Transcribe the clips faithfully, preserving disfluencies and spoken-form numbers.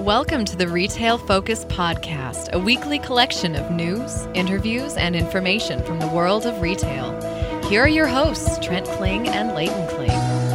Welcome to the Retail Focus Podcast, a weekly collection of news, interviews, and information from the world of retail. Here are your hosts, Trent Kling and Leighton Kling.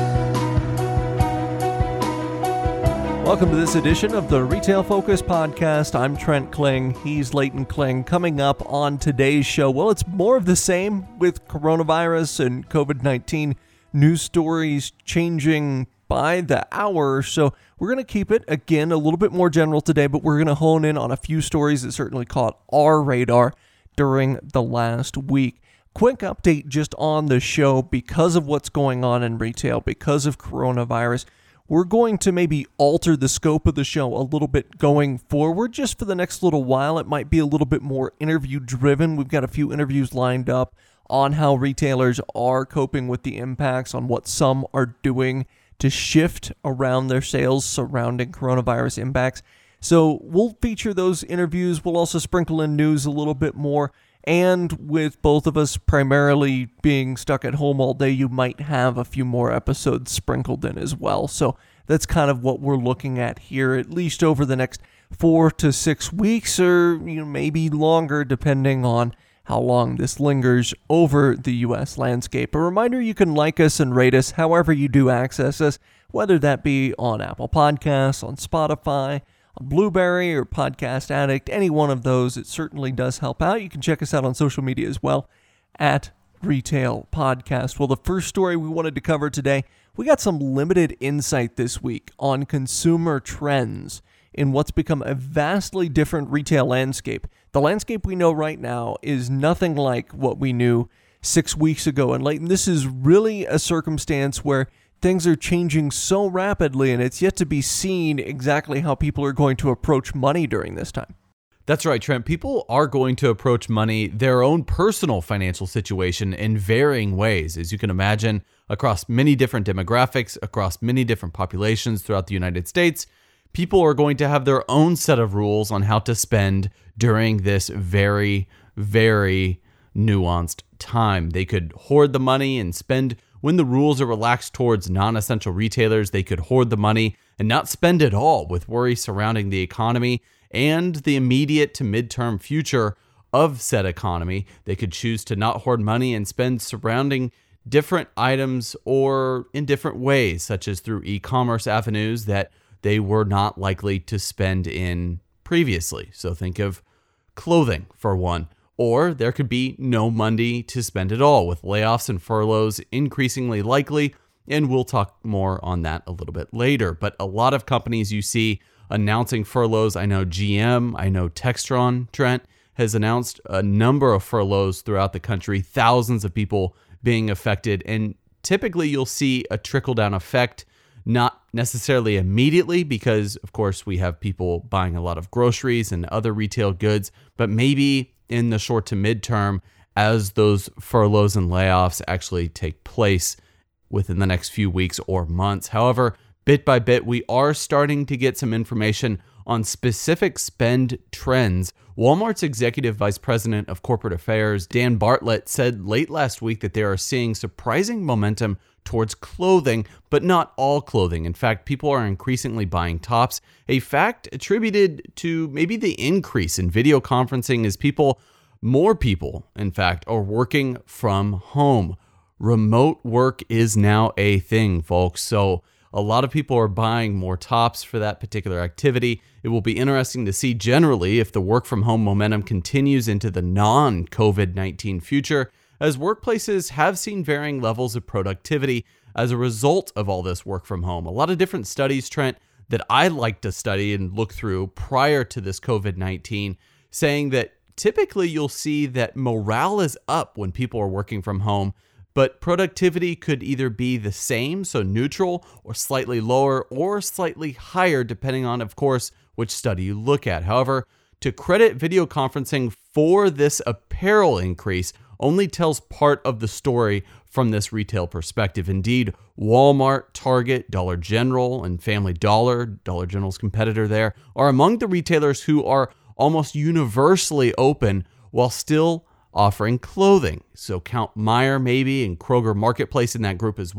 Welcome to this edition of the Retail Focus Podcast. I'm Trent Kling. He's Leighton Kling. Coming up on today's show, well, it's more of the same with coronavirus and covid nineteen news stories changing by the hour. So we're going to keep it, again, a little bit more general today, but we're going to hone in on a few stories that certainly caught our radar during the last week. Quick update just on the show because of what's going on in retail, because of coronavirus. We're going to maybe alter the scope of the show a little bit going forward just for the next little while. It might be a little bit more interview driven. We've got a few interviews lined up on how retailers are coping with the impacts, on what some are doing to shift around their sales surrounding coronavirus impacts. So we'll feature those interviews. We'll also sprinkle in news a little bit more. And with both of us primarily being stuck at home all day, you might have a few more episodes sprinkled in as well. So that's kind of what we're looking at here, at least over the next four to six weeks, or you know, maybe longer, depending on how long this lingers over the U S landscape. A reminder, you can like us and rate us however you do access us, whether that be on Apple Podcasts, on Spotify, on Blueberry, or Podcast Addict, any one of those. It certainly does help out. You can check us out on social media as well, at Retail Podcast. Well, the first story we wanted to cover today, we got some limited insight this week on consumer trends in what's become a vastly different retail landscape. The landscape we know right now is nothing like what we knew six weeks ago. And Leighton, this is really a circumstance where things are changing so rapidly, and it's yet to be seen exactly how people are going to approach money during this time. That's right, Trent. People are going to approach money, their own personal financial situation, in varying ways, as you can imagine, across many different demographics, across many different populations throughout the United States. People are going to have their own set of rules on how to spend during this very, very nuanced time. They could hoard the money and spend when the rules are relaxed towards non-essential retailers. They could hoard the money and not spend it all, with worry surrounding the economy and the immediate to midterm future of said economy. They could choose to not hoard money and spend surrounding different items or in different ways, such as through e-commerce avenues that they were not likely to spend in previously. So think of clothing for one. Or there could be no money to spend at all, with layoffs and furloughs increasingly likely, and we'll talk more on that a little bit later. But a lot of companies you see announcing furloughs. I know G M, I know Textron, Trent, has announced a number of furloughs throughout the country, thousands of people being affected, and typically you'll see a trickle-down effect, not necessarily immediately, because of course we have people buying a lot of groceries and other retail goods, but maybe in the short to midterm, as those furloughs and layoffs actually take place within the next few weeks or months. However, bit by bit, we are starting to get some information on specific spend trends. Walmart's Executive Vice President of Corporate Affairs, Dan Bartlett, said late last week that they are seeing surprising momentum towards clothing, but not all clothing. In fact, people are increasingly buying tops, a fact attributed to maybe the increase in video conferencing as people, more people, in fact, are working from home. Remote work is now a thing, folks. So a lot of people are buying more tops for that particular activity. It will be interesting to see generally if the work from home momentum continues into the non-covid nineteen future, as workplaces have seen varying levels of productivity as a result of all this work from home. A lot of different studies, Trent, that I like to study and look through prior to this covid nineteen, saying that typically you'll see that morale is up when people are working from home, but productivity could either be the same, so neutral, or slightly lower, or slightly higher, depending on, of course, which study you look at. However, to credit video conferencing for this apparel increase only tells part of the story from this retail perspective. Indeed, Walmart, Target, Dollar General, and Family Dollar, Dollar General's competitor there, are among the retailers who are almost universally open while still offering clothing. So count Meijer maybe and Kroger Marketplace in that group as well.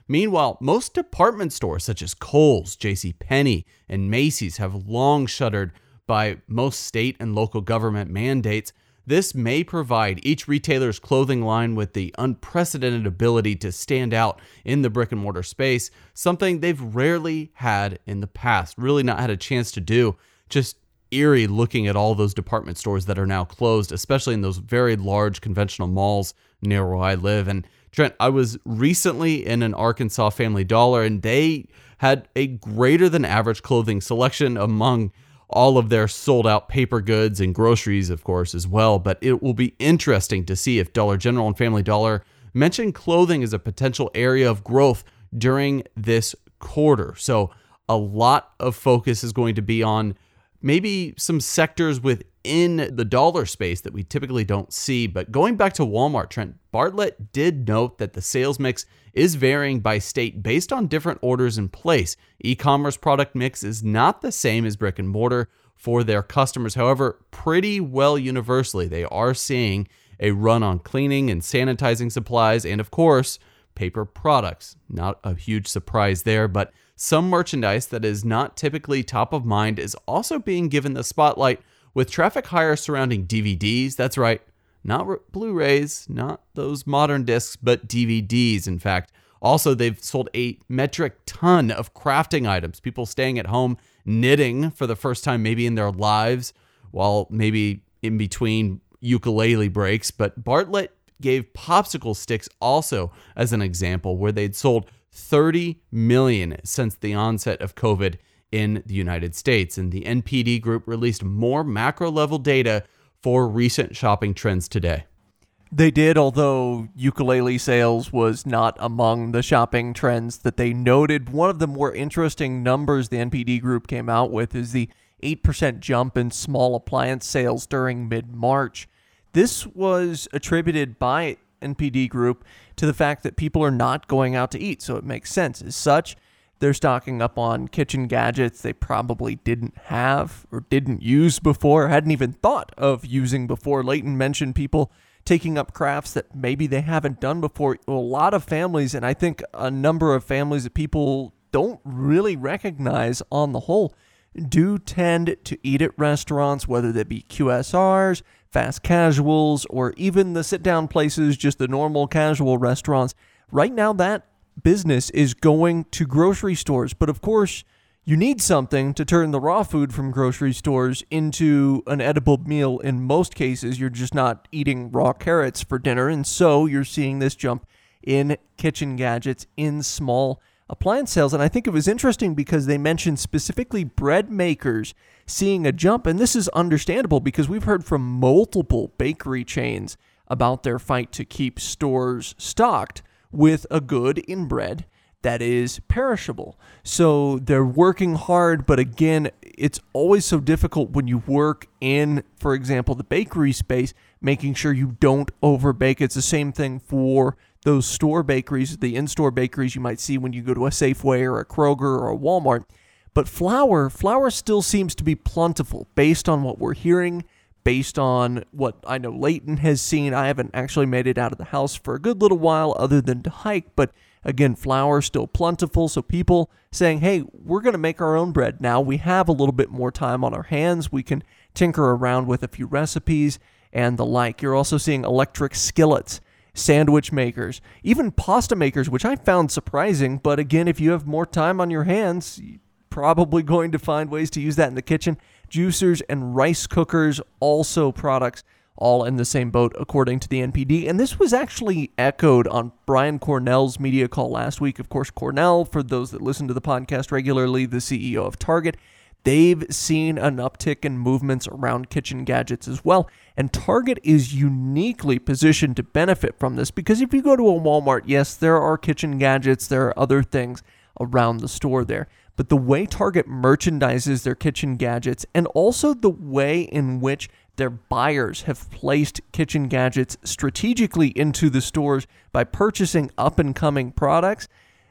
Meanwhile, most department stores such as Kohl's, JCPenney, and Macy's have long shuttered by most state and local government mandates. This may provide each retailer's clothing line with the unprecedented ability to stand out in the brick and mortar space, something they've rarely had in the past, really not had a chance to do. Just eerie looking at all those department stores that are now closed, especially in those very large conventional malls near where I live. And Trent, I was recently in an Arkansas Family Dollar, and they had a greater than average clothing selection among all of their sold out paper goods and groceries, of course, as well. But it will be interesting to see if Dollar General and Family Dollar mention clothing as a potential area of growth during this quarter. So a lot of focus is going to be on maybe some sectors within the dollar space that we typically don't see. But going back to Walmart, Trent, Bartlett did note that the sales mix is varying by state based on different orders in place. E-commerce product mix is not the same as brick and mortar for their customers. However, pretty well universally, they are seeing a run on cleaning and sanitizing supplies and, of course, paper products. Not a huge surprise there, but some merchandise that is not typically top of mind is also being given the spotlight, with traffic higher surrounding D V Ds. That's right, not re- Blu-rays, not those modern discs, but D V Ds, in fact. Also, they've sold a metric ton of crafting items, people staying at home knitting for the first time maybe in their lives, while maybe in between ukulele breaks. But Bartlett gave popsicle sticks also as an example, where they'd sold thirty million since the onset of COVID in the United States. And the N P D Group released more macro level data for recent shopping trends today. They did, although ukulele sales was not among the shopping trends that they noted. One of the more interesting numbers the N P D Group came out with is the eight percent jump in small appliance sales during mid-March. This was attributed by N P D Group to the fact that people are not going out to eat, so it makes sense. As such, they're stocking up on kitchen gadgets they probably didn't have or didn't use before, hadn't even thought of using before. Leighton mentioned people taking up crafts that maybe they haven't done before. A lot of families, and I think a number of families that people don't really recognize on the whole, do tend to eat at restaurants, whether they be Q S Rs, fast casuals, or even the sit-down places, just the normal casual restaurants. Right now, that business is going to grocery stores. But of course, you need something to turn the raw food from grocery stores into an edible meal. In most cases, you're just not eating raw carrots for dinner. And so you're seeing this jump in kitchen gadgets in small appliance sales. And I think it was interesting because they mentioned specifically bread makers seeing a jump. And this is understandable because we've heard from multiple bakery chains about their fight to keep stores stocked with a good in bread that is perishable. So they're working hard, but again, it's always so difficult when you work in, for example, the bakery space, making sure you don't overbake. It's the same thing for those store bakeries, the in-store bakeries you might see when you go to a Safeway or a Kroger or a Walmart. But flour, flour still seems to be plentiful based on what we're hearing, based on what I know Leighton has seen. I haven't actually made it out of the house for a good little while other than to hike, but again, flour still plentiful. So people saying, hey, we're going to make our own bread now. We have a little bit more time on our hands. We can tinker around with a few recipes and the like. You're also seeing electric skillets, sandwich makers, even pasta makers, which I found surprising. But again, if you have more time on your hands, you're probably going to find ways to use that in the kitchen. Juicers and rice cookers, also products, all in the same boat, according to the N P D. And this was actually echoed on Brian Cornell's media call last week. Of course, Cornell, for those that listen to the podcast regularly, the C E O of Target, they've seen an uptick in movements around kitchen gadgets as well. And Target is uniquely positioned to benefit from this because if you go to a Walmart, yes, there are kitchen gadgets, there are other things around the store there. But the way Target merchandises their kitchen gadgets and also the way in which their buyers have placed kitchen gadgets strategically into the stores by purchasing up-and-coming products,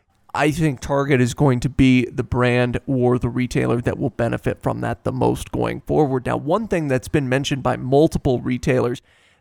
I think Target is going to be the brand or the retailer that will benefit from that the most going forward. Now, one thing that's been mentioned by multiple retailers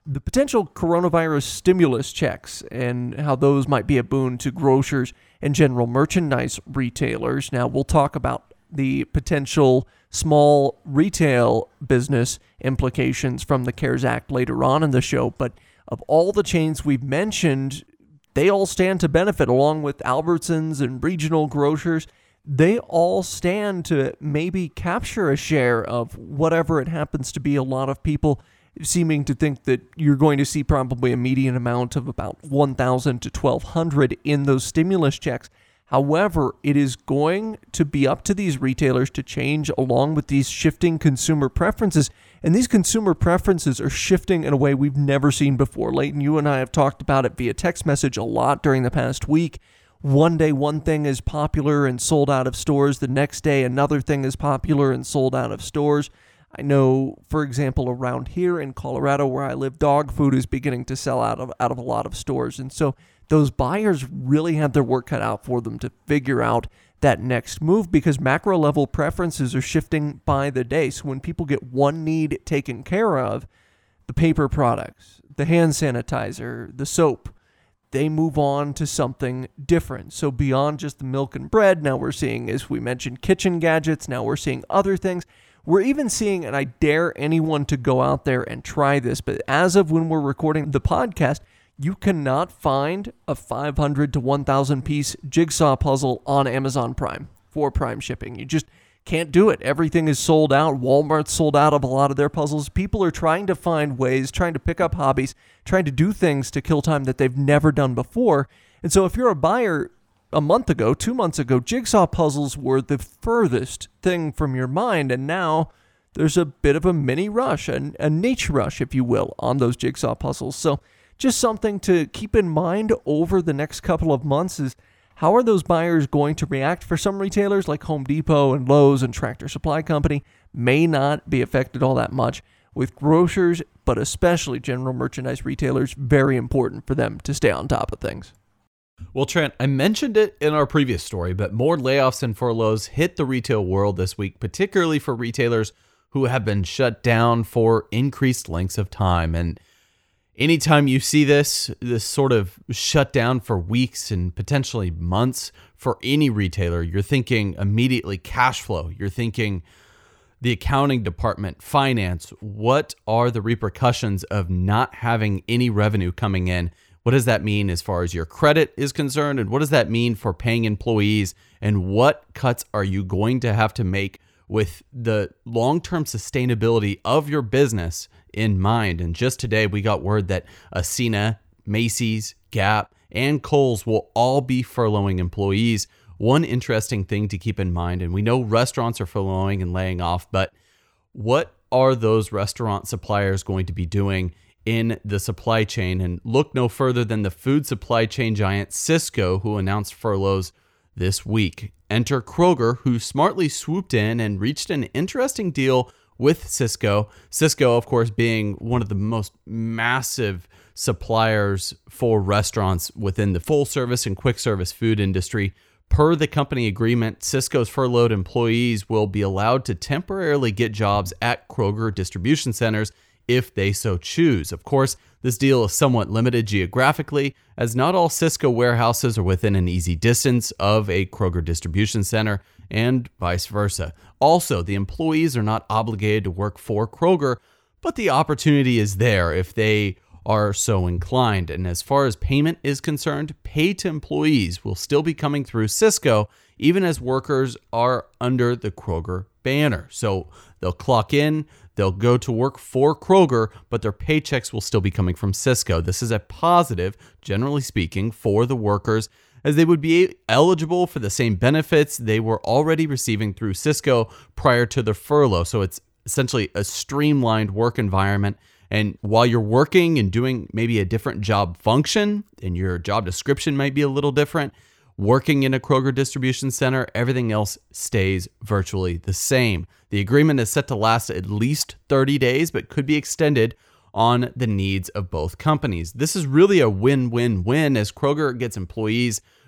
the potential coronavirus stimulus checks and how those might be a boon to grocers and general merchandise retailers. Now, we'll talk about the potential small retail business implications from the CARES Act later on in the show, but of all the chains we've mentioned, they all stand to benefit, along with Albertsons and regional grocers. They all stand to maybe capture a share of whatever it happens to be. A lot of people seeming to think that you're going to see probably a median amount of about one thousand to twelve hundred in those stimulus checks. However, it is going to be up to these retailers to change along with these shifting consumer preferences. And these consumer preferences are shifting in a way we've never seen before. Leighton, you and I have talked about it via text message a lot during the past week. One day, one thing is popular and sold out of stores. The next day, another thing is popular and sold out of stores. I know, for example, around here in Colorado where I live, dog food is beginning to sell out of out of a lot of stores. And so those buyers really have their work cut out for them to figure out that next move, because macro level preferences are shifting by the day. So when people get one need taken care of, the paper products, the hand sanitizer, the soap, they move on to something different. So beyond just the milk and bread, now we're seeing, as we mentioned, kitchen gadgets. Now we're seeing other things. We're even seeing, and I dare anyone to go out there and try this, but as of when we're recording the podcast, you cannot find a five hundred to one thousand piece jigsaw puzzle on Amazon Prime for Prime shipping. You just can't do it. Everything is sold out. Walmart's sold out of a lot of their puzzles. People are trying to find ways, trying to pick up hobbies, trying to do things to kill time that they've never done before. And so if you're a buyer, a month ago, two months ago, jigsaw puzzles were the furthest thing from your mind. And now there's a bit of a mini rush, a, a niche rush, if you will, on those jigsaw puzzles. So just something to keep in mind over the next couple of months is, how are those buyers going to react? For some retailers like Home Depot and Lowe's and Tractor Supply Company may not be affected all that much. With grocers, but especially general merchandise retailers, very important for them to stay on top of things. Well, Trent, I mentioned it in our previous story, but more layoffs and furloughs hit the retail world this week, particularly for retailers who have been shut down for increased lengths of time. And anytime you see this, this sort of shutdown for weeks and potentially months for any retailer, you're thinking immediately cash flow. You're thinking the accounting department, finance. What are the repercussions of not having any revenue coming in? What does that mean as far as your credit is concerned? And what does that mean for paying employees? And what cuts are you going to have to make with the long-term sustainability of your business in mind? And just today, we got word that Ascena, Macy's, Gap, and Kohl's will all be furloughing employees. One interesting thing to keep in mind, and we know restaurants are furloughing and laying off, but what are those restaurant suppliers going to be doing in the supply chain? And look no further than the food supply chain giant Sysco, who announced furloughs this week. Enter Kroger, who smartly swooped in and reached an interesting deal with Sysco. Sysco, of course, being one of the most massive suppliers for restaurants within the full service and quick service food industry. Per the company agreement, Sysco's furloughed employees will be allowed to temporarily get jobs at Kroger distribution centers if they so choose. Of course, this deal is somewhat limited geographically, as not all Sysco warehouses are within an easy distance of a Kroger distribution center, and vice versa. Also, the employees are not obligated to work for Kroger, but the opportunity is there if they are so inclined. And as far as payment is concerned, pay to employees will still be coming through Sysco, even as workers are under the Kroger banner. So they'll clock in, they'll go to work for Kroger, but their paychecks will still be coming from Sysco. This is a positive, generally speaking, for the workers, as they would be eligible for the same benefits they were already receiving through Sysco prior to the furlough. So it's essentially a streamlined work environment. And while you're working and doing maybe a different job function, and your job description might be a little different, working in a Kroger distribution center, everything else stays virtually the same. The agreement is set to last at least thirty days, but could be extended on the needs of both companies. This is really a win-win-win, as Kroger gets employees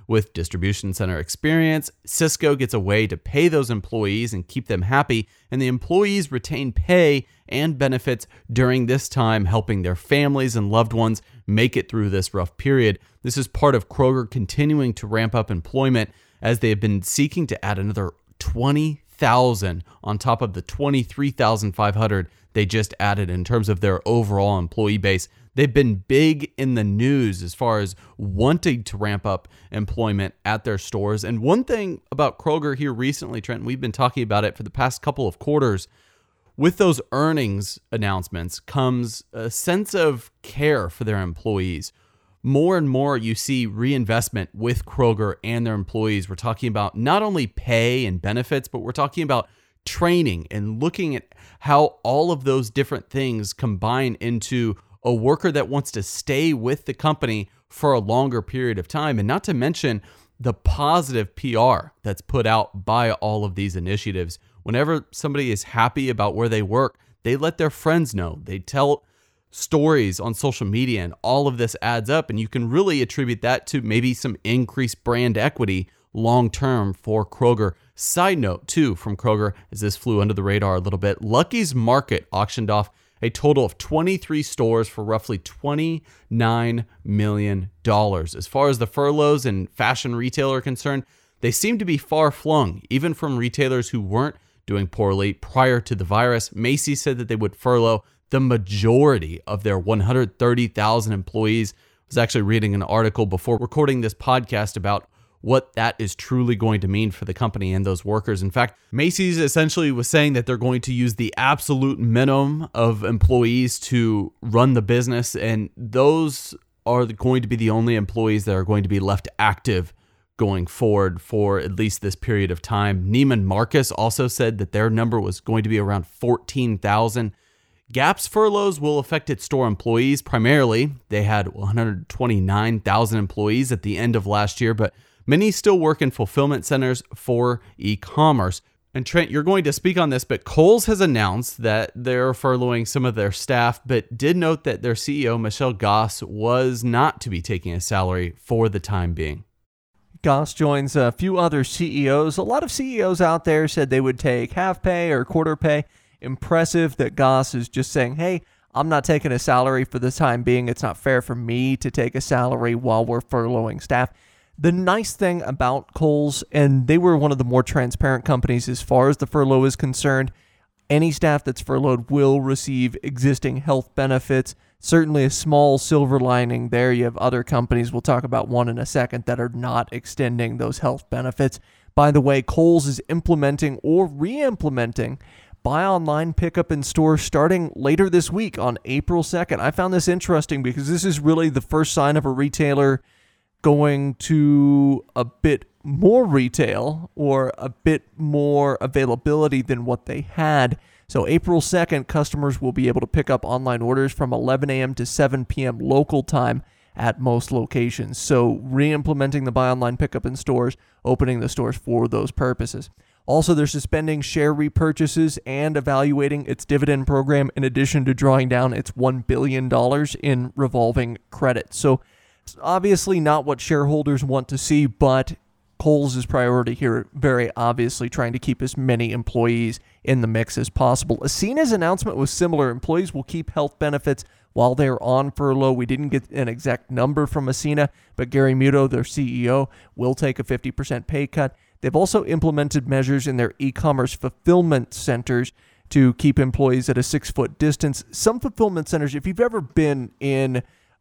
with distribution center experience. Sysco gets a way to pay those employees and keep them happy, and the employees retain pay and benefits during this time, helping their families and loved ones make it through this rough period. This is part of Kroger continuing to ramp up employment as they have been seeking to add another twenty thousand on top of the twenty-three thousand five hundred they just added in terms of their overall employee base. They've been big in the news as far as wanting to ramp up employment at their stores. And one thing about Kroger here recently, Trent, we've been talking about it for the past couple of quarters, with those earnings announcements comes a sense of care for their employees. More and more you see reinvestment with Kroger and their employees. We're talking about not only pay and benefits, but we're talking about training and looking at how all of those different things combine into a worker that wants to stay with the company for a longer period of time. And not to mention the positive P R that's put out by all of these initiatives. Whenever somebody is happy about where they work, they let their friends know. They tell stories on social media, and all of this adds up. And you can really attribute that to maybe some increased brand equity long-term for Kroger. Side note, too, from Kroger, as this flew under the radar a little bit, Lucky's Market auctioned off a total of twenty-three stores for roughly twenty-nine million dollars. As far as the furloughs and fashion retail are concerned, they seem to be far flung, even from retailers who weren't doing poorly prior to the virus. Macy's said that they would furlough the majority of their one hundred thirty thousand employees. I was actually reading an article before recording this podcast about what that is truly going to mean for the company and those workers. In fact, Macy's essentially was saying that they're going to use the absolute minimum of employees to run the business, and those are going to be the only employees that are going to be left active going forward for at least this period of time. Neiman Marcus also said that their number was going to be around fourteen thousand. Gap's furloughs will affect its store employees primarily. They had one hundred twenty-nine thousand employees at the end of last year, but many still work in fulfillment centers for e-commerce. And Trent, you're going to speak on this, but Kohl's has announced that they're furloughing some of their staff, but did note that their C E O, Michelle Gass, was not to be taking a salary for the time being. Gass joins a few other C E Os. A lot of C E Os out there said they would take half pay or quarter pay. Impressive that Gass is just saying, hey, I'm not taking a salary for the time being. It's not fair for me to take a salary while we're furloughing staff. The nice thing about Kohl's, and they were one of the more transparent companies as far as the furlough is concerned, any staff that's furloughed will receive existing health benefits. Certainly a small silver lining there. You have other companies, we'll talk about one in a second, that are not extending those health benefits. By the way, Kohl's is implementing or re-implementing buy online, pickup in store starting later this week on April second. I found this interesting because this is really the first sign of a retailer going to a bit more retail or a bit more availability than what they had. So April second, customers will be able to pick up online orders from eleven a.m. to seven p.m. local time at most locations. So re-implementing the buy online, pickup in stores, opening the stores for those purposes. Also, they're suspending share repurchases and evaluating its dividend program in addition to drawing down its one billion dollars in revolving credit. So it's obviously not what shareholders want to see, but Kohl's' priority here, very obviously trying to keep as many employees in the mix as possible. Ascena's announcement was similar. Employees will keep health benefits while they're on furlough. We didn't get an exact number from Ascena, but Gary Muto, their C E O, will take a fifty percent pay cut. They've also implemented measures in their e-commerce fulfillment centers to keep employees at a six-foot distance. Some fulfillment centers, if you've ever been in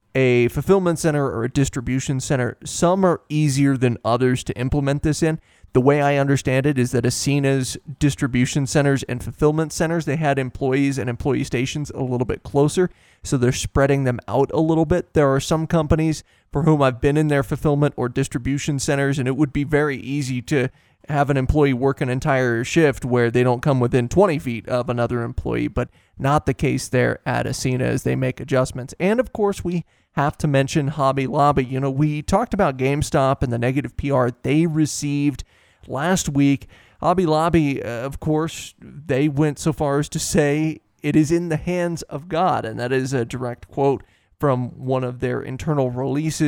a fulfillment center or a distribution center, some are easier than others to implement this in. The way I understand it is that Ascena's distribution centers and fulfillment centers, they had employees and employee stations a little bit closer, so they're spreading them out a little bit. There are some companies for whom I've been in their fulfillment or distribution centers, and it would be very easy to have an employee work an entire shift where they don't come within twenty feet of another employee, but not the case there at Ascena as they make adjustments. And of course, we have to mention Hobby Lobby. You know, we talked about GameStop and the negative P R they received last week. Hobby Lobby, uh, of course, they went so far as to say it is in the hands of God, and that is a direct quote from one of their internal releases.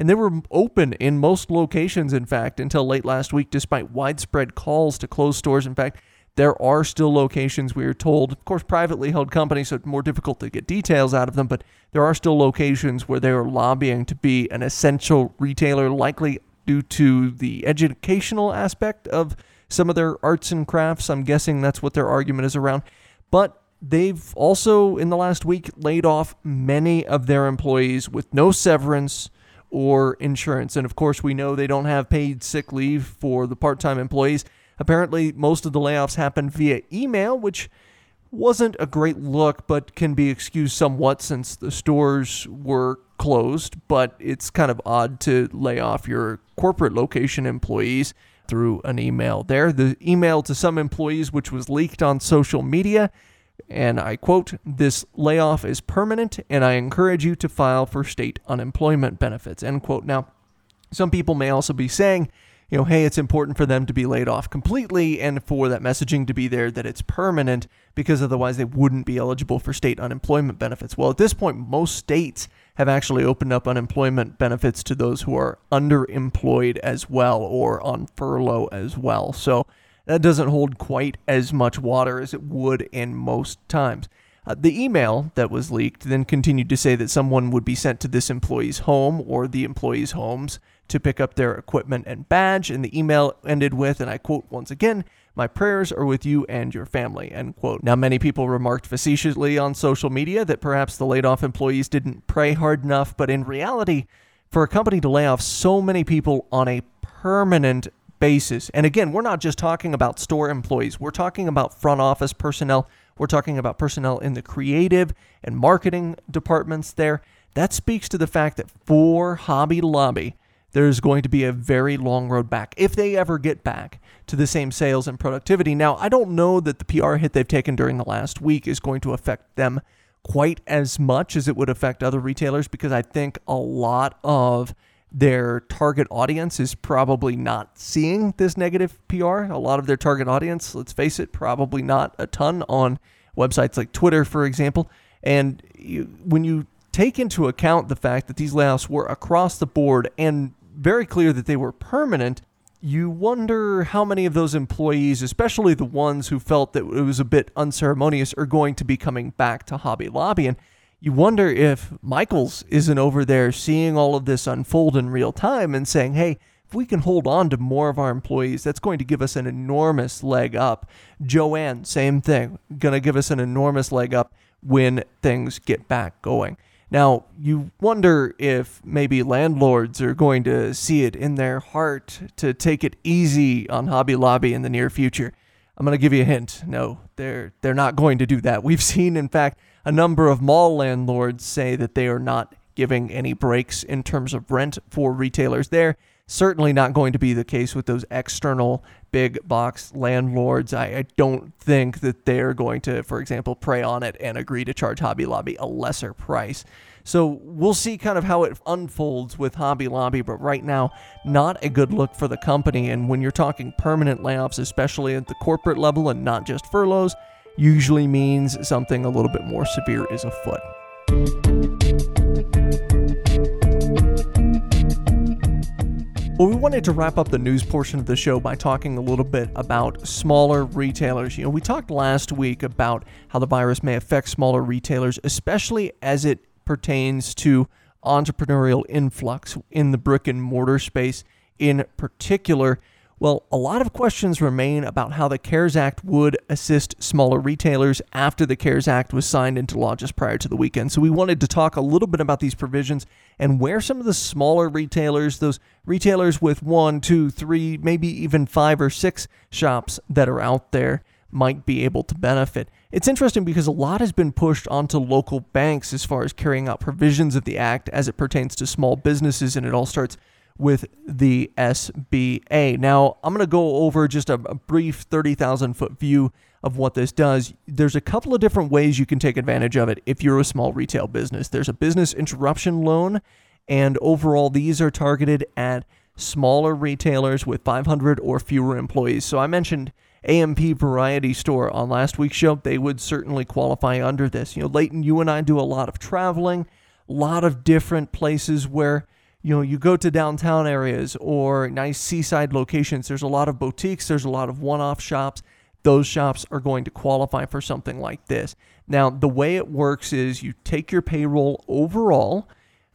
And they were open in most locations, in fact, until late last week, despite widespread calls to close stores. In fact, there are still locations, we are told, of course, privately held companies, so it's more difficult to get details out of them, but there are still locations where they are lobbying to be an essential retailer, likely due to the educational aspect of some of their arts and crafts. I'm guessing that's what their argument is around. But they've also, in the last week, laid off many of their employees with no severance or insurance. And of course, we know they don't have paid sick leave for the part-time employees. Apparently, most of the layoffs happened via email, which wasn't a great look, but can be excused somewhat since the stores were closed. But it's kind of odd to lay off your corporate location employees through an email there. The email to some employees, which was leaked on social media, and I quote, "This layoff is permanent, and I encourage you to file for state unemployment benefits," end quote. Now, some people may also be saying, you know, hey, it's important for them to be laid off completely and for that messaging to be there that it's permanent, because otherwise they wouldn't be eligible for state unemployment benefits. Well, at this point, most states have actually opened up unemployment benefits to those who are underemployed as well or on furlough as well. So that doesn't hold quite as much water as it would in most times. Uh, the email that was leaked then continued to say that someone would be sent to this employee's home or the employee's homes to pick up their equipment and badge. And the email ended with, and I quote once again, "My prayers are with you and your family," end quote. Now, many people remarked facetiously on social media that perhaps the laid off employees didn't pray hard enough. But in reality, for a company to lay off so many people on a permanent basis, and again, we're not just talking about store employees, we're talking about front office personnel, we're talking about personnel in the creative and marketing departments there. That speaks to the fact that for Hobby Lobby, there's going to be a very long road back, if they ever get back to the same sales and productivity. Now, I don't know that the P R hit they've taken during the last week is going to affect them quite as much as it would affect other retailers, because I think a lot of their target audience is probably not seeing this negative P R. A lot of their target audience, let's face it, probably not a ton on websites like Twitter, for example. And you, when you take into account the fact that these layoffs were across the board and very clear that they were permanent, you wonder how many of those employees, especially the ones who felt that it was a bit unceremonious, are going to be coming back to Hobby Lobby. And you wonder if Michaels isn't over there seeing all of this unfold in real time and saying, hey, if we can hold on to more of our employees, that's going to give us an enormous leg up. Joanne, same thing, going to give us an enormous leg up when things get back going. Now, you wonder if maybe landlords are going to see it in their heart to take it easy on Hobby Lobby in the near future. I'm going to give you a hint. No, they're they're not going to do that. We've seen, in fact, a number of mall landlords say that they are not giving any breaks in terms of rent for retailers there. Certainly not going to be the case with those external big box landlords. I, I don't think that they're going to, for example, prey on it and agree to charge Hobby Lobby a lesser price. So we'll see kind of how it unfolds with Hobby Lobby, but right now, not a good look for the company. And when you're talking permanent layoffs, especially at the corporate level and not just furloughs, usually means something a little bit more severe is afoot. Well, we wanted to wrap up the news portion of the show by talking a little bit about smaller retailers. You know, we talked last week about how the virus may affect smaller retailers, especially as it pertains to entrepreneurial influx in the brick and mortar space in particular. Well, a lot of questions remain about how the CARES Act would assist smaller retailers after the CARES Act was signed into law just prior to the weekend. So we wanted to talk a little bit about these provisions and where some of the smaller retailers, those retailers with one, two, three, maybe even five or six shops that are out there, might be able to benefit. It's interesting because a lot has been pushed onto local banks as far as carrying out provisions of the act as it pertains to small businesses, and it all starts with the S B A. Now, I'm going to go over just a, a brief thirty thousand foot view of what this does. There's a couple of different ways you can take advantage of it if you're a small retail business. There's a business interruption loan, and overall these are targeted at smaller retailers with five hundred or fewer employees. So I mentioned A M P Variety Store on last week's show. They would certainly qualify under this. You know, Leighton, you and I do a lot of traveling, a lot of different places where you know, you go to downtown areas or nice seaside locations, there's a lot of boutiques, there's a lot of one-off shops. Those shops are going to qualify for something like this. Now, the way it works is you take your payroll overall,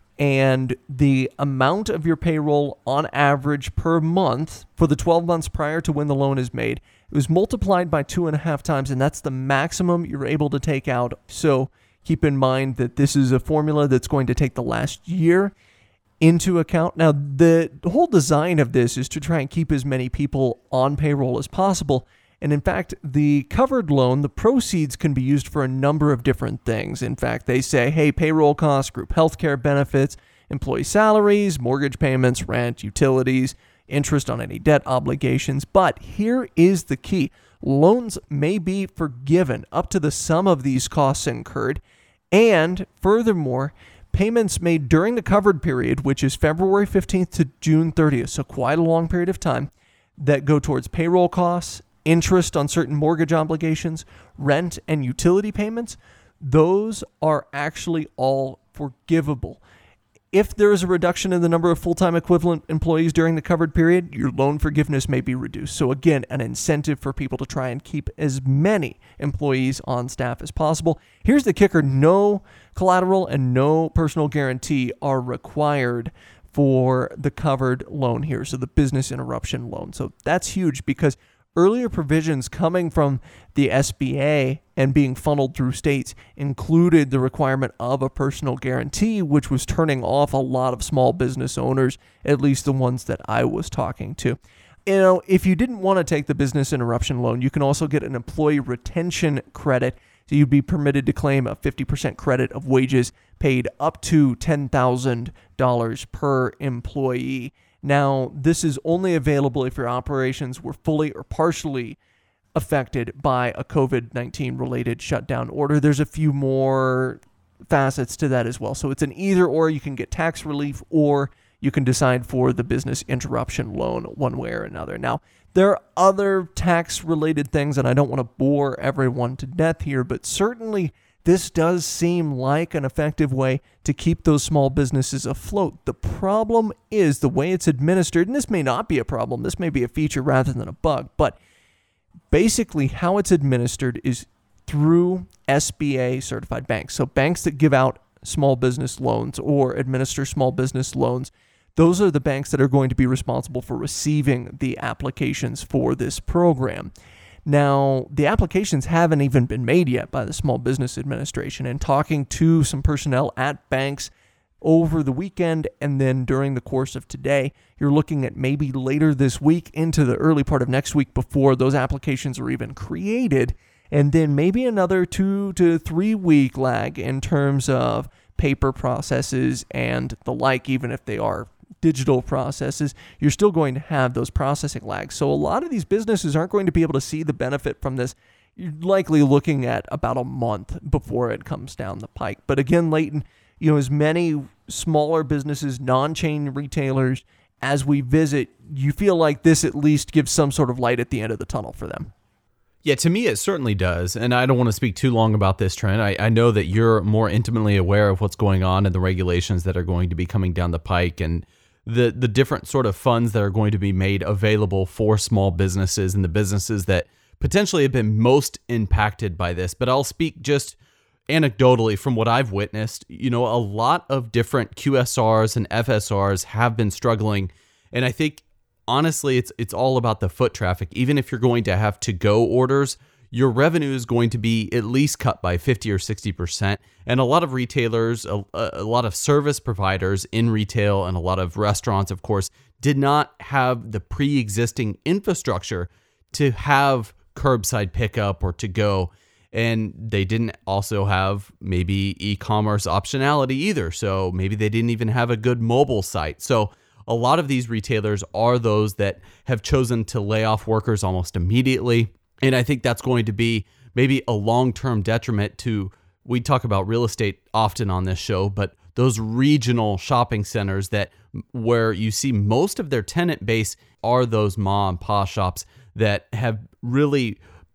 and the amount of your payroll on average per month for the twelve months prior to when the loan is made, it was multiplied by two and a half times, and that's the maximum you're able to take out. So keep in mind that this is a formula that's going to take the last year into account. Now, the whole design of this is to try and keep as many people on payroll as possible. And in fact, the covered loan, the proceeds can be used for a number of different things. In fact, they say, hey, payroll costs, group healthcare benefits, employee salaries, mortgage payments, rent, utilities, interest on any debt obligations. But here is the key. Loans may be forgiven up to the sum of these costs incurred. And furthermore, payments made during the covered period, which is February fifteenth to June thirtieth, so quite a long period of time, that go towards payroll costs, interest on certain mortgage obligations, rent, and utility payments, those are actually all forgivable. If there is a reduction in the number of full-time equivalent employees during the covered period, your loan forgiveness may be reduced. So again, an incentive for people to try and keep as many employees on staff as possible. Here's the kicker. No collateral and no personal guarantee are required for the covered loan here, so the business interruption loan. So that's huge because earlier provisions coming from the S B A and being funneled through states included the requirement of a personal guarantee, which was turning off a lot of small business owners, at least the ones that I was talking to. You know, if you didn't want to take the business interruption loan, you can also get an employee retention credit. So you'd be permitted to claim a fifty percent credit of wages paid up to ten thousand dollars per employee. Now, this is only available if your operations were fully or partially affected by a covid nineteen related shutdown order. There's a few more facets to that as well. So it's an either or. You can get tax relief or you can decide for the business interruption loan one way or another. Now, there are other tax related things, and I don't want to bore everyone to death here, but certainly this does seem like an effective way to keep those small businesses afloat. The problem is the way it's administered, and this may not be a problem. This may be a feature rather than a bug, but basically how it's administered is through S B A certified banks. So banks that give out small business loans or administer small business loans, those are the banks that are going to be responsible for receiving the applications for this program. Now, the applications haven't even been made yet by the Small Business Administration, and talking to some personnel at banks over the weekend and then during the course of today, you're looking at maybe later this week into the early part of next week before those applications are even created, and then maybe another two to three week lag in terms of paper processes and the like, even if they are digital processes, you're still going to have those processing lags. So a lot of these businesses aren't going to be able to see the benefit from this. You're likely looking at about a month before it comes down the pike. But again, Leighton, you know, as many smaller businesses, non-chain retailers, as we visit, you feel like this at least gives some sort of light at the end of the tunnel for them. Yeah, to me, it certainly does. And I don't want to speak too long about this, Trent. I, I know that you're more intimately aware of what's going on and the regulations that are going to be coming down the pike and the the different sort of funds that are going to be made available for small businesses and the businesses that potentially have been most impacted by this. But I'll speak just anecdotally from what I've witnessed. You know, a lot of different Q S Rs and F S Rs have been struggling. And I think, honestly, it's it's all about the foot traffic. Even if you're going to have to-go orders, your revenue is going to be at least cut by fifty or sixty percent. And a lot of retailers, a, a lot of service providers in retail, and a lot of restaurants, of course, did not have the pre-existing infrastructure to have curbside pickup or to go. And they didn't also have maybe e-commerce optionality either. So maybe they didn't even have a good mobile site. So a lot of these retailers are those that have chosen to lay off workers almost immediately. And I think that's going to be maybe a long-term detriment to, we talk about real estate often on this show, but those regional shopping centers that where you see most of their tenant base are those mom and pop shops that have really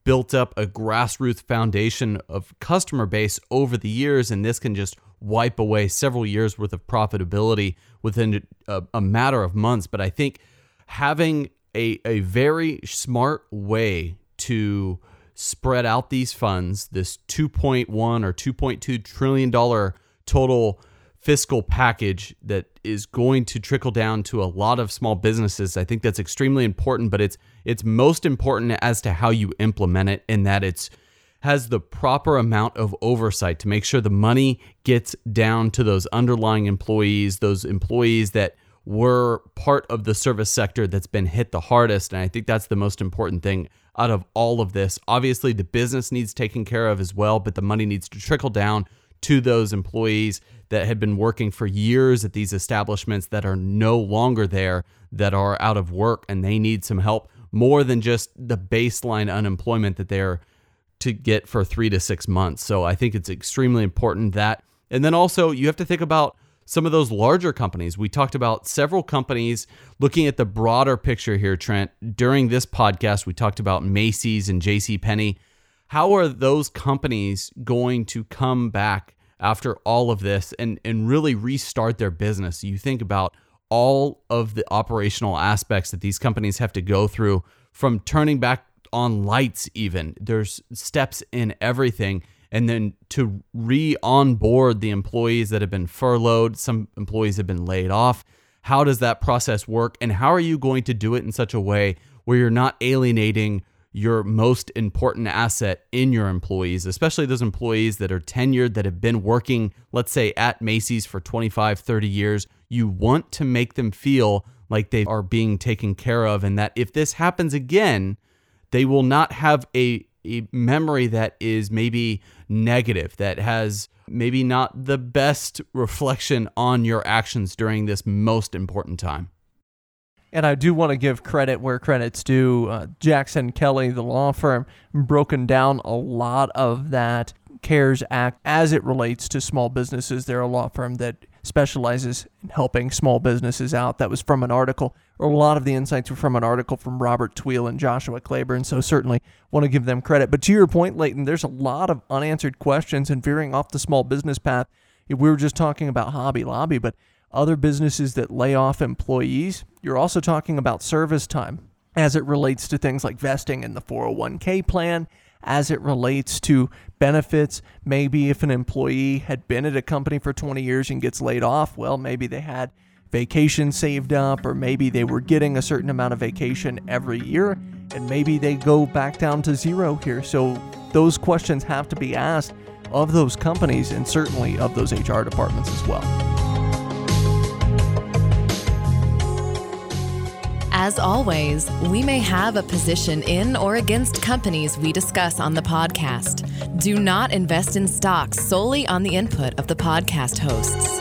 built up a grassroots foundation of customer base over the years, and this can just wipe away several years worth of profitability within a, a matter of months. But I think having a, a very smart way to spread out these funds, this two point one or two point two trillion dollars total fiscal package that is going to trickle down to a lot of small businesses, I think that's extremely important, but it's it's most important as to how you implement it, and that it's has the proper amount of oversight to make sure the money gets down to those underlying employees, those employees that were part of the service sector that's been hit the hardest. And I think that's the most important thing out of all of this. Obviously, the business needs taken care of as well, but the money needs to trickle down to those employees that had been working for years at these establishments that are no longer there, that are out of work, and they need some help more than just the baseline unemployment that they're to get for three to six months. So I think it's extremely important that, and then also you have to think about some of those larger companies. We talked about several companies looking at the broader picture here, Trent. During this podcast, we talked about Macy's and JCPenney. How are those companies going to come back after all of this and, and really restart their business? You think about all of the operational aspects that these companies have to go through, from turning back on lights even. There's steps in everything. And then to re-onboard the employees that have been furloughed, some employees have been laid off. How does that process work? And how are you going to do it in such a way where you're not alienating your most important asset in your employees, especially those employees that are tenured, that have been working, let's say, at Macy's for twenty-five, thirty years? You want to make them feel like they are being taken care of, and that if this happens again, they will not have a, a memory that is maybe negative, that has maybe not the best reflection on your actions during this most important time. And I do want to give credit where credit's due. Uh, Jackson Kelly, the law firm, broken down a lot of that CARES Act as it relates to small businesses. They're a law firm that specializes in helping small businesses out. That was from an article, or a lot of the insights were from an article from Robert Tweel and Joshua Claiborne, so certainly want to give them credit. But to your point, Leighton, there's a lot of unanswered questions, and veering off the small business path, we were just talking about Hobby Lobby, but other businesses that lay off employees, you're also talking about service time as it relates to things like vesting in the four oh one k plan, as it relates to benefits. Maybe if an employee had been at a company for twenty years and gets laid off, well, maybe they had vacation saved up, or maybe they were getting a certain amount of vacation every year, and maybe they go back down to zero here. So those questions have to be asked of those companies, and certainly of those H R departments as well. As always, we may have a position in or against companies we discuss on the podcast. Do not invest in stocks solely on the input of the podcast hosts.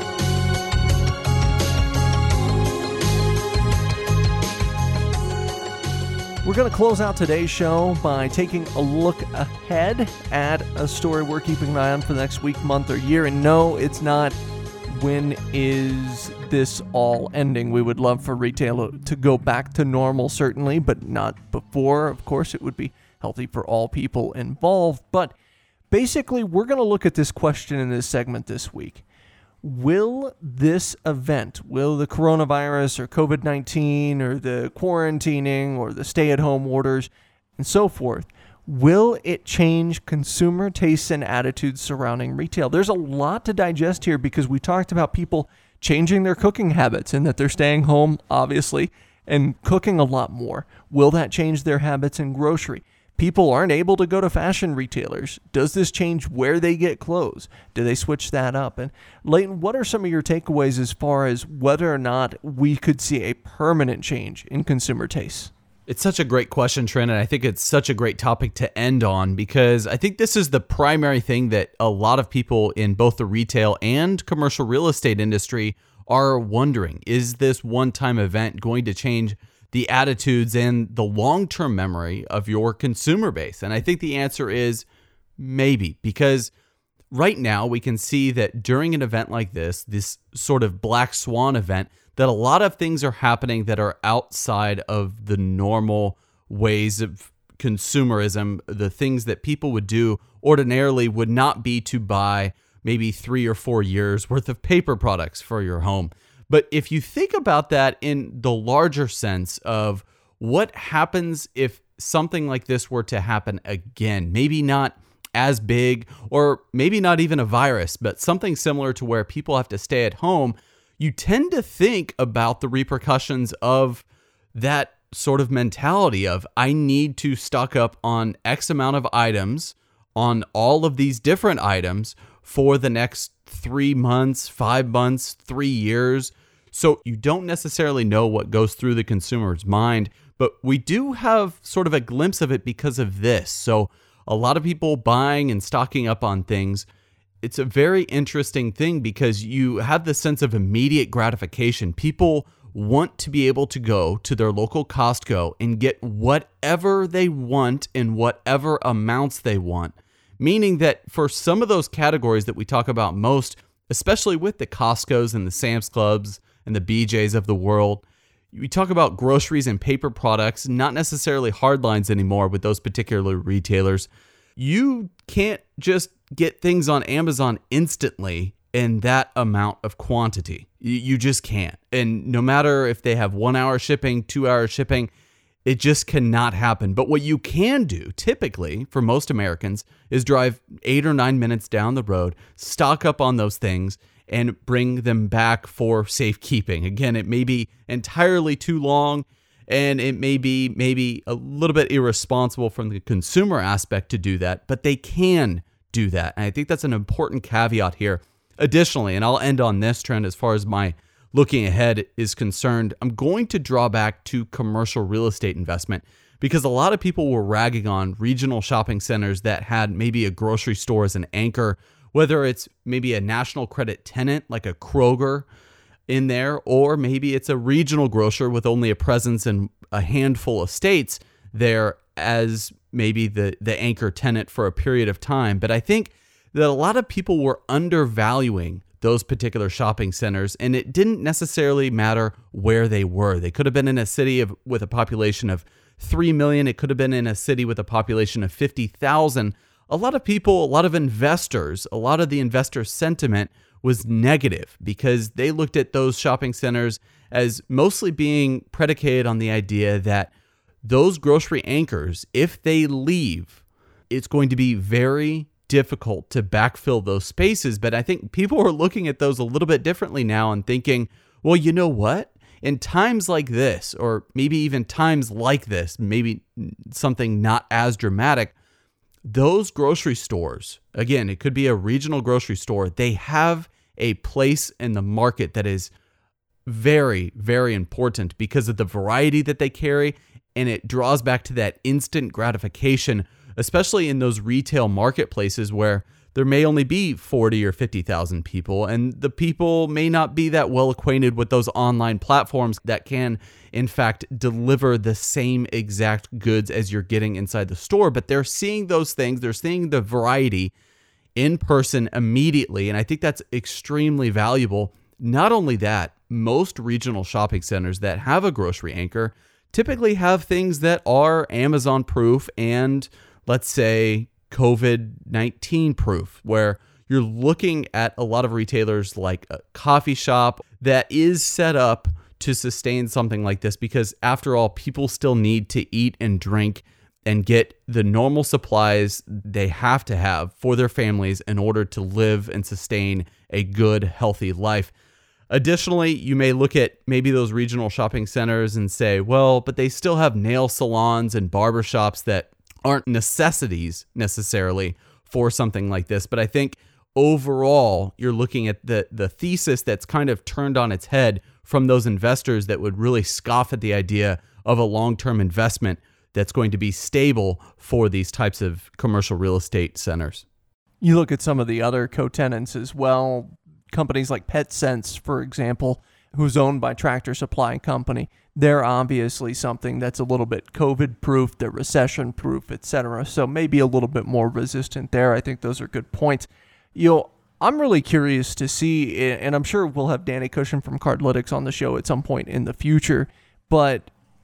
We're going to close out today's show by taking a look ahead at a story we're keeping an eye on for the next week, month, or year. And no, it's not when is this all ending. We would love for retail to go back to normal, certainly, but not before. Of course, it would be healthy for all people involved. But basically, we're going to look at this question in this segment this week. Will this event, will the coronavirus or covid nineteen or the quarantining or the stay-at-home orders and so forth, will it change consumer tastes and attitudes surrounding retail? There's a lot to digest here, because we talked about people changing their cooking habits and that they're staying home, obviously, and cooking a lot more. Will that change their habits in grocery? People aren't able to go to fashion retailers. Does this change where they get clothes? Do they switch that up? And Leighton, what are some of your takeaways as far as whether or not we could see a permanent change in consumer tastes? It's such a great question, Trent, and I think it's such a great topic to end on, because I think this is the primary thing that a lot of people in both the retail and commercial real estate industry are wondering. Is this one-time event going to change the attitudes and the long-term memory of your consumer base? And I think the answer is maybe, because right now we can see that during an event like this, this sort of black swan event, that a lot of things are happening that are outside of the normal ways of consumerism, the things that people would do ordinarily would not be to buy maybe three or four years worth of paper products for your home. But if you think about that in the larger sense of what happens if something like this were to happen again, maybe not as big, or maybe not even a virus, but something similar to where people have to stay at home, you tend to think about the repercussions of that sort of mentality of, I need to stock up on X amount of items, on all of these different items for the next three months, five months, three years. So you don't necessarily know what goes through the consumer's mind, but we do have sort of a glimpse of it because of this. So a lot of people buying and stocking up on things, it's a very interesting thing because you have the sense of immediate gratification. People want to be able to go to their local Costco and get whatever they want in whatever amounts they want. Meaning that for some of those categories that we talk about most, especially with the Costcos and the Sam's Clubs and the B J's of the world, we talk about groceries and paper products, not necessarily hard lines anymore with those particular retailers. You can't just get things on Amazon instantly in that amount of quantity. You just can't. And no matter if they have one hour shipping, two hour shipping, it just cannot happen. But what you can do, typically, for most Americans, is drive eight or nine minutes down the road, stock up on those things, and bring them back for safekeeping. Again, it may be entirely too long, and it may be maybe a little bit irresponsible from the consumer aspect to do that, but they can do that. And I think that's an important caveat here. Additionally, and I'll end on this trend as far as my looking ahead is concerned, I'm going to draw back to commercial real estate investment because a lot of people were ragging on regional shopping centers that had maybe a grocery store as an anchor, whether it's maybe a national credit tenant like a Kroger in there, or maybe it's a regional grocer with only a presence in a handful of states there as maybe the, the anchor tenant for a period of time. But I think that a lot of people were undervaluing those particular shopping centers, and it didn't necessarily matter where they were. They could have been in a city of with a population of three million. It could have been in a city with a population of fifty thousand. A lot of people, a lot of investors, a lot of the investor sentiment was negative because they looked at those shopping centers as mostly being predicated on the idea that those grocery anchors, if they leave, it's going to be very difficult to backfill those spaces. But I think people are looking at those a little bit differently now and thinking, well, you know what? In times like this, or maybe even times like this, maybe something not as dramatic, those grocery stores, again, it could be a regional grocery store, they have a place in the market that is very, very important because of the variety that they carry, and it draws back to that instant gratification, especially in those retail marketplaces where there may only be forty or fifty thousand people, and the people may not be that well acquainted with those online platforms that can, in fact, deliver the same exact goods as you're getting inside the store. But they're seeing those things, they're seeing the variety in person immediately, and I think that's extremely valuable. Not only that, most regional shopping centers that have a grocery anchor typically have things that are Amazon proof and, let's say, COVID nineteen proof, where you're looking at a lot of retailers like a coffee shop that is set up to sustain something like this because, after all, people still need to eat and drink and get the normal supplies they have to have for their families in order to live and sustain a good, healthy life. Additionally, you may look at maybe those regional shopping centers and say, well, but they still have nail salons and barbershops that aren't necessities necessarily for something like this. But I think overall, you're looking at the, the thesis that's kind of turned on its head from those investors that would really scoff at the idea of a long-term investment that's going to be stable for these types of commercial real estate centers. You look at some of the other co-tenants as well, companies like PetSense, for example, who's owned by Tractor Supply Company. They're obviously something that's a little bit COVID-proof, they're recession-proof, et cetera. So maybe a little bit more resistant there. I think those are good points. You know, I'm really curious to see, and I'm sure we'll have Danny Cushion from Cardlytics on the show at some point in the future, but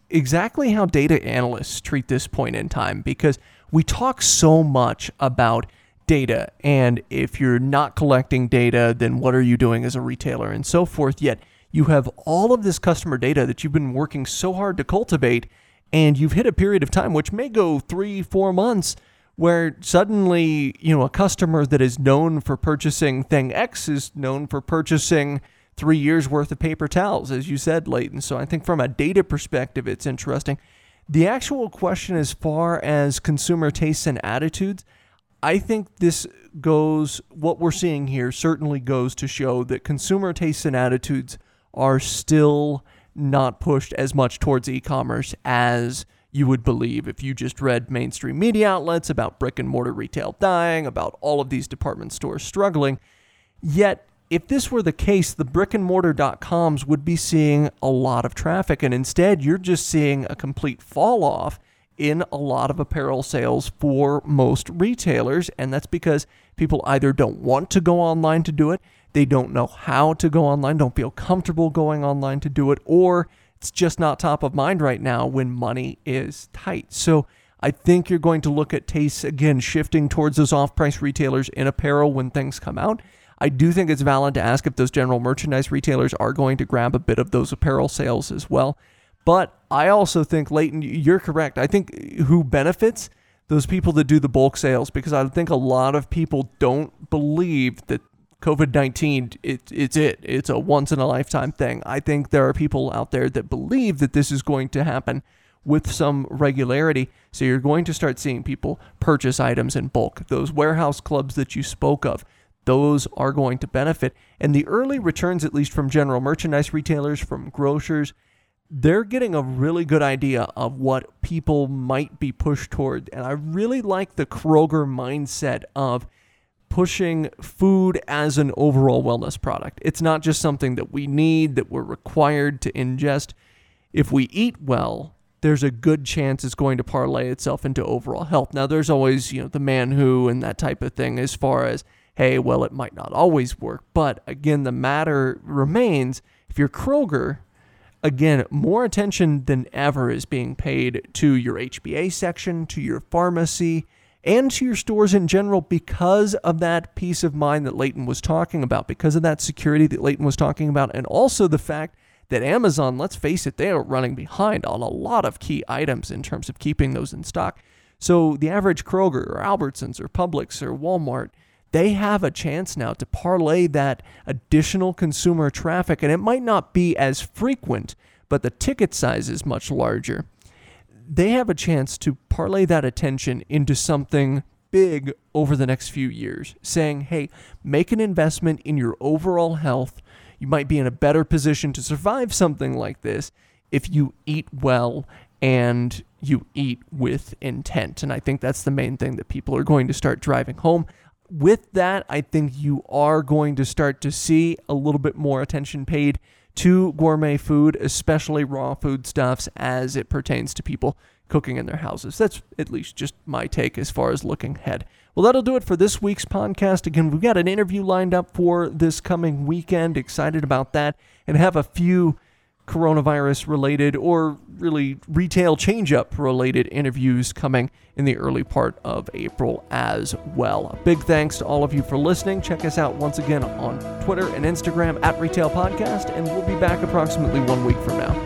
exactly how data analysts treat this point in time, because we talk so much about data, and if you're not collecting data, then what are you doing as a retailer and so forth, yet you have all of this customer data that you've been working so hard to cultivate, and you've hit a period of time, which may go three, four months, where suddenly, you know, a customer that is known for purchasing thing X is known for purchasing three years worth of paper towels, as you said, Leighton. So I think from a data perspective, it's interesting. The actual question as far as consumer tastes and attitudes, I think this goes, what we're seeing here certainly goes to show that consumer tastes and attitudes are still not pushed as much towards e-commerce as you would believe if you just read mainstream media outlets about brick and mortar retail dying, about all of these department stores struggling. Yet, if this were the case, the brick and mortar dot coms would be seeing a lot of traffic, and instead you're just seeing a complete fall off in a lot of apparel sales for most retailers, and that's because people either don't want to go online to do it, they don't know how to go online, don't feel comfortable going online to do it, or it's just not top of mind right now when money is tight. So I think you're going to look at tastes, again, shifting towards those off-price retailers in apparel when things come out. I do think it's valid to ask if those general merchandise retailers are going to grab a bit of those apparel sales as well. But I also think, Leighton, you're correct. I think who benefits? Those people that do the bulk sales, because I think a lot of people don't believe that covid nineteen, it, it's it. It's a once-in-a-lifetime thing. I think there are people out there that believe that this is going to happen with some regularity. So you're going to start seeing people purchase items in bulk. Those warehouse clubs that you spoke of, those are going to benefit. And the early returns, at least from general merchandise retailers, from grocers, they're getting a really good idea of what people might be pushed toward. And I really like the Kroger mindset of pushing food as an overall wellness product. It's not just something that we need, that we're required to ingest. If we eat well, there's a good chance it's going to parlay itself into overall health. Now, there's always, you know, the man who and that type of thing as far as, hey, well, it might not always work. But again, the matter remains, if you're Kroger, again, more attention than ever is being paid to your H B A section, to your pharmacy, and to your stores in general because of that peace of mind that Leighton was talking about, because of that security that Leighton was talking about, and also the fact that Amazon, let's face it, they are running behind on a lot of key items in terms of keeping those in stock. So the average Kroger or Albertsons or Publix or Walmart, they have a chance now to parlay that additional consumer traffic, and it might not be as frequent, but the ticket size is much larger. They have a chance to parlay that attention into something big over the next few years, saying, hey, make an investment in your overall health. You might be in a better position to survive something like this if you eat well and you eat with intent. And I think that's the main thing that people are going to start driving home. With that, I think you are going to start to see a little bit more attention paid to gourmet food, especially raw foodstuffs, as it pertains to people cooking in their houses. That's at least just my take as far as looking ahead. Well, that'll do it for this week's podcast. Again, we've got an interview lined up for this coming weekend. Excited about that, and have a few coronavirus-related or really retail change-up related interviews coming in the early part of April as well. A big thanks to all of you for listening. Check us out once again on Twitter and Instagram at Retail Podcast, and we'll be back approximately one week from now.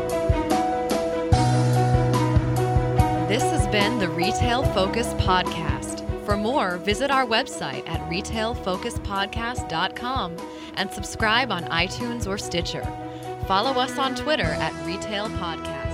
This has been the Retail Focus Podcast. For more, visit our website at retail focus podcast dot com and subscribe on iTunes or Stitcher. Follow us on Twitter at Retail Podcast.